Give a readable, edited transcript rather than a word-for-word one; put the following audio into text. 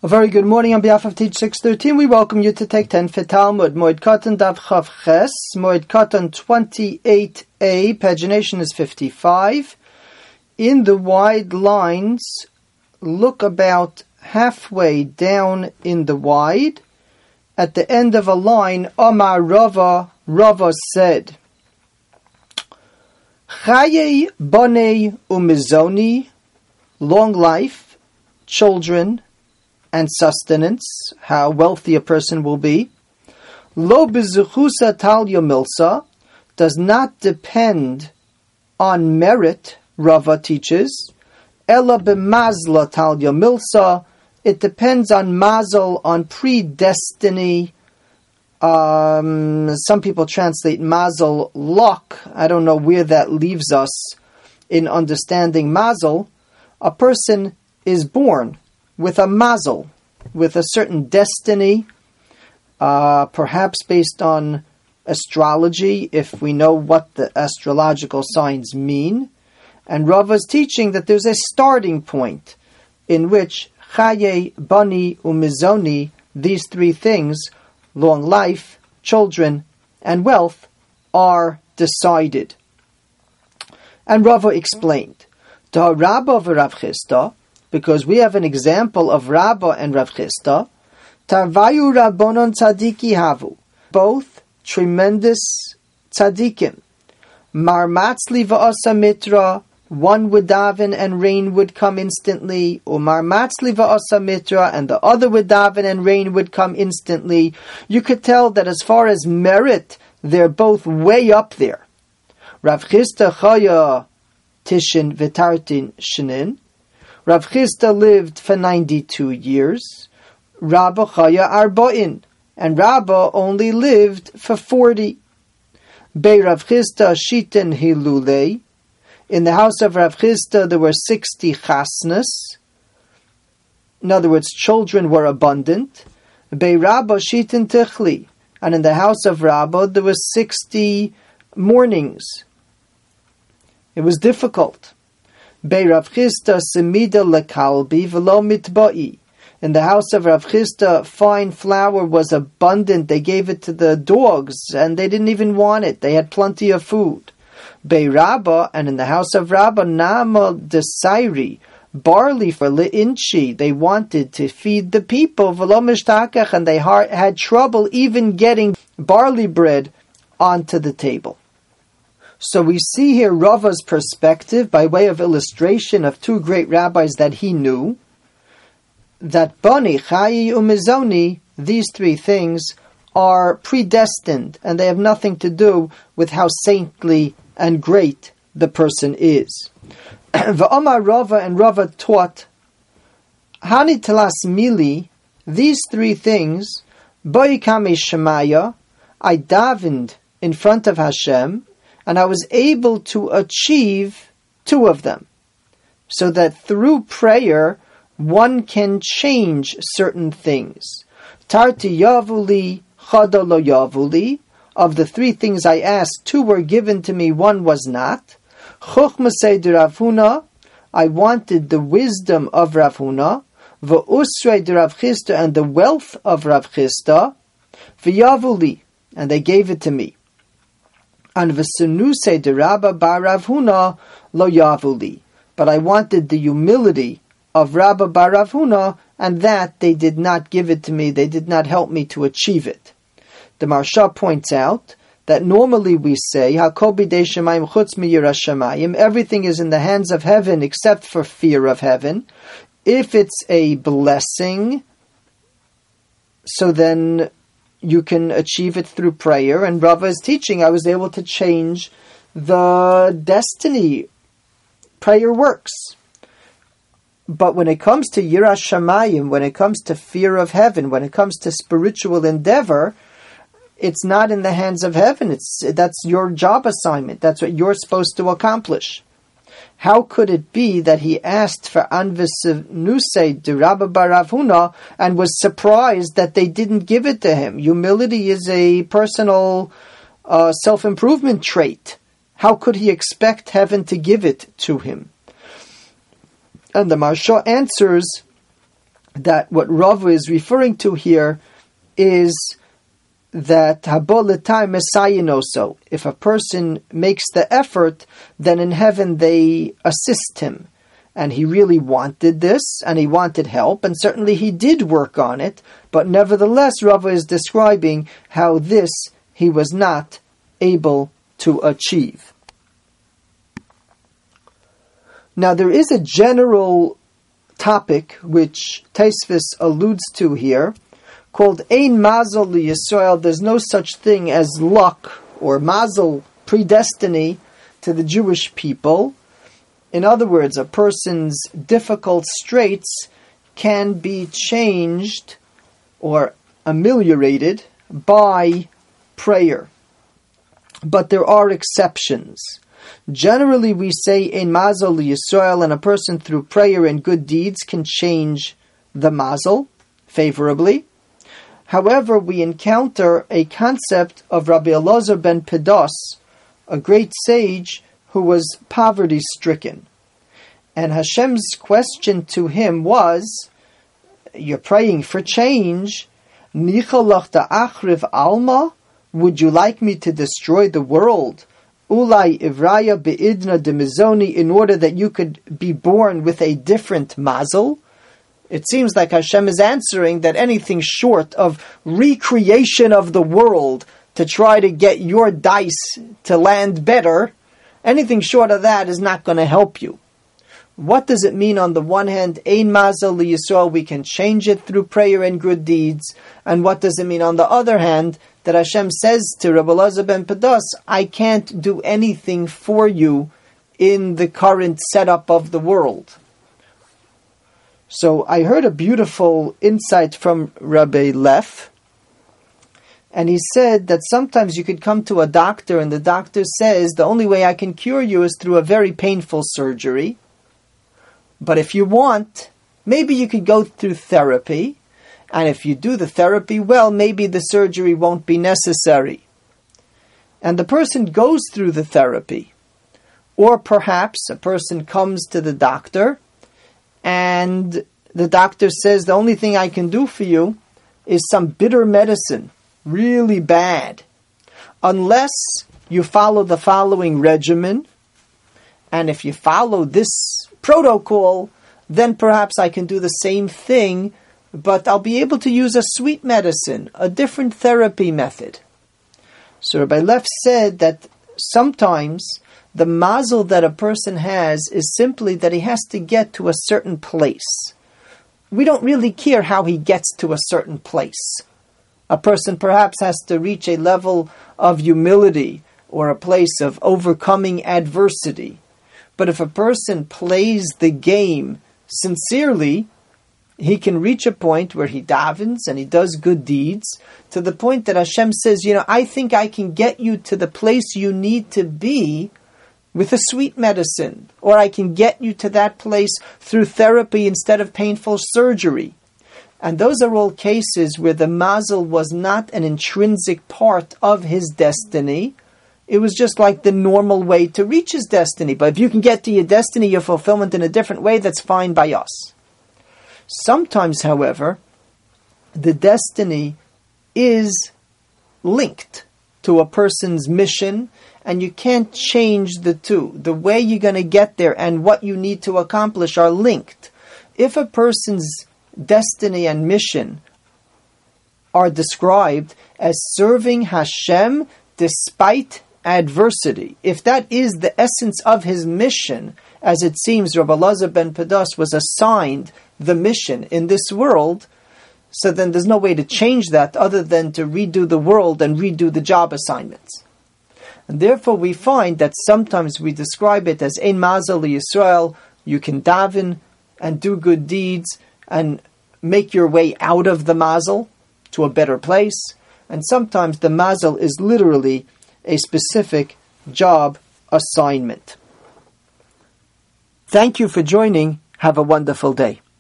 A very good morning on behalf of Teach 613. We welcome you to take 10 for Talmud. Moed Katan Dav Chav Ches, Moed Katan 28a, pagination is 55. In the wide lines, look about halfway down in the wide. At the end of a line, Amar Rava, Rava said, Chaye Bonei Umizoni, long life, children, and sustenance, how wealthy a person will be. Lo bezuchusa talya milsa, does not depend on merit, Rava teaches. Ela b'mazla talya milsa, it depends on mazel, on predestiny. Some people translate mazel luck. I don't know where that leaves us in understanding mazel. A person is born with a mazel, with a certain destiny, perhaps based on astrology, if we know what the astrological signs mean. And Rava is teaching that there's a starting point in which Chaye, Bani, Umizoni, these three things, long life, children, and wealth, are decided. And Rava explained, Da Rabba v'Rav Chisda, because we have an example of Rabba and Rav Chisda, Tarvayu Rabbonon Tzadiki Havu, both tremendous tzadikim. Marmatzli va'asa mitra, one would daven and rain would come instantly, or Marmatzli va'asa mitra, and the other would daven and rain would come instantly. You could tell that as far as merit, they're both way up there. Rav Chisda chaya tishin v'tartin shinin, Rav Chisda lived for 92 years. Rabba chaya arba'in, and Rabba only lived for 40. Bei Rav Chisda shitin hilulei. In the house of Rav Chisda there were 60 chasnas. In other words, children were abundant. Bei Rabba shitin tichli, and in the house of Rabba there were 60 mournings. It was difficult. Bei Rav Chisda semida lekalbi v'lo mitba'i. In the house of Rav Chisda, fine flour was abundant. They gave it to the dogs, and they didn't even want it. They had plenty of food. Bei Rabba, and in the house of Rabba, nama desairi, barley for le'inchi. They wanted to feed the people, v'lo mishtakach, and they had trouble even getting barley bread onto the table. So we see here Rava's perspective by way of illustration of two great rabbis that he knew, that Bani, Chayi, Umizoni, these three things are predestined, and they have nothing to do with how saintly and great the person is. V'Amar Rava, and Rava taught, Hani telas mili, these three things, Boi kame shemaya, I davened in front of Hashem, and I was able to achieve two of them. So that through prayer, one can change certain things. Tarti yavuli, chada lo yavuli. Of the three things I asked, two were given to me, one was not. Chochmasei de Rav Huna, I wanted the wisdom of Rav Huna. V'usrei de Rav Chisda, and the wealth of Rav Chisda. V'yavuli, and they gave it to me. And v'senusei de Rabba bar Rav Huna lo yavuli. But I wanted the humility of Rabba bar Rav Huna, and that they did not give it to me. They did not help me to achieve it. The Maharsha points out that normally we say, Hakol bidei shamayim chutz miyiras shamayim, everything is in the hands of heaven except for fear of heaven. If it's a blessing, so then you can achieve it through prayer. And Rava is teaching, I was able to change the destiny. Prayer works. But when it comes to Yiras Shamayim, when it comes to fear of heaven, when it comes to spiritual endeavor, it's not in the hands of heaven. That's your job assignment. That's what you're supposed to accomplish. How could it be that he asked for Anvisenusei de Rabba bar Rav Huna and was surprised that they didn't give it to him? Humility is a personal self-improvement trait. How could he expect heaven to give it to him? And the Maharsha answers that what Rav is referring to here is that if a person makes the effort, then in heaven they assist him. And he really wanted this, and he wanted help, and certainly he did work on it, but nevertheless Rava is describing how this he was not able to achieve. Now there is a general topic which Tosfos alludes to here, called Ein Mazel LiYisrael. There's no such thing as luck or mazel, predestiny, to the Jewish people. In other words, a person's difficult straits can be changed or ameliorated by prayer. But there are exceptions. Generally, we say Ein Mazel LiYisrael, and a person through prayer and good deeds can change the mazel favorably. However, we encounter a concept of Rabbi Elazar ben Pedas, a great sage who was poverty-stricken. And Hashem's question to him was, you're praying for change. Nichalach ta'achriv alma? Would you like me to destroy the world? Ulai ivraya be'idna demizoni, in order that you could be born with a different mazel? It seems like Hashem is answering that anything short of recreation of the world to try to get your dice to land better, anything short of that is not going to help you. What does it mean on the one hand, Ein Mazel LiYisrael, we can change it through prayer and good deeds, and what does it mean on the other hand, that Hashem says to Rabbi Elazar ben Pedas, I can't do anything for you in the current setup of the world. So I heard a beautiful insight from Rabbi Leff, and he said that sometimes you could come to a doctor and the doctor says, the only way I can cure you is through a very painful surgery. But if you want, maybe you could go through therapy, and if you do the therapy well, maybe the surgery won't be necessary. And the person goes through the therapy. Or perhaps a person comes to the doctor, and the doctor says, the only thing I can do for you is some bitter medicine, really bad. Unless you follow the following regimen, and if you follow this protocol, then perhaps I can do the same thing, but I'll be able to use a sweet medicine, a different therapy method. So Rabbi Leff said that sometimes the mazel that a person has is simply that he has to get to a certain place. We don't really care how he gets to a certain place. A person perhaps has to reach a level of humility or a place of overcoming adversity. But if a person plays the game sincerely, he can reach a point where he davens and he does good deeds, to the point that Hashem says, I think I can get you to the place you need to be with a sweet medicine, or I can get you to that place through therapy instead of painful surgery. And those are all cases where the mazel was not an intrinsic part of his destiny. It was just like the normal way to reach his destiny. But if you can get to your destiny, your fulfillment in a different way, that's fine by us. Sometimes, however, the destiny is linked to a person's mission, and you can't change the two. The way you're going to get there and what you need to accomplish are linked. If a person's destiny and mission are described as serving Hashem despite adversity, if that is the essence of his mission, as it seems Rabbi Elazar ben Pedas was assigned the mission in this world, so then there's no way to change that other than to redo the world and redo the job assignments. And therefore we find that sometimes we describe it as Ein Mazel LiYisrael, you can daven and do good deeds and make your way out of the mazel to a better place. And sometimes the mazel is literally a specific job assignment. Thank you for joining. Have a wonderful day.